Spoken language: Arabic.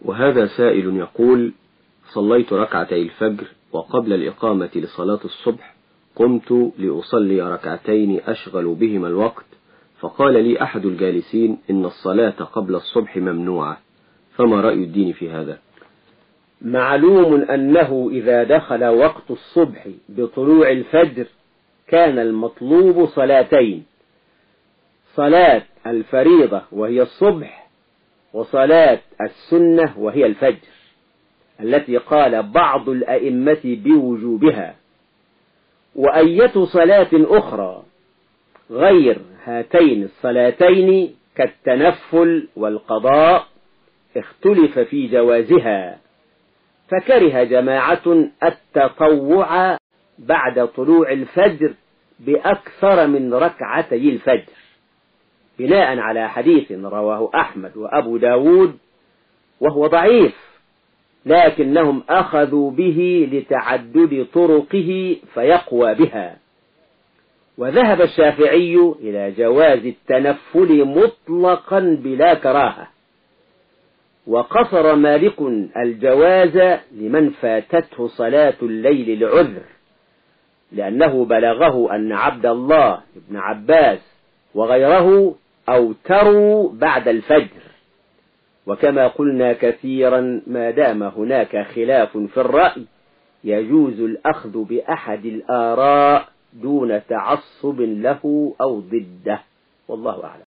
وهذا سائل يقول: صليت ركعتي الفجر، وقبل الإقامة لصلاة الصبح قمت لأصلي ركعتين أشغل بهما الوقت، فقال لي أحد الجالسين إن الصلاة قبل الصبح ممنوعة، فما رأي الدين في هذا؟ معلوم أنه إذا دخل وقت الصبح بطلوع الفجر كان المطلوب صلاتين: صلاة الفريضة وهي الصبح، وصلاة السنة وهي الفجر، التي قال بعض الأئمة بوجوبها. وأية صلاة أخرى غير هاتين الصلاتين كالتنفل والقضاء اختلف في جوازها، فكره جماعة التطوع بعد طلوع الفجر بأكثر من ركعتي الفجر، بناء على حديث رواه أحمد وأبو داود وهو ضعيف، لكنهم أخذوا به لتعدد طرقه فيقوى بها. وذهب الشافعي إلى جواز التنفل مطلقا بلا كراهة، وقصر مالك الجواز لمن فاتته صلاة الليل لعذر، لأنه بلغه أن عبد الله بن عباس وغيره أوتروا بعد الفجر. وكما قلنا كثيرا، ما دام هناك خلاف في الرأي يجوز الأخذ بأحد الآراء دون تعصب له أو ضده، والله أعلم.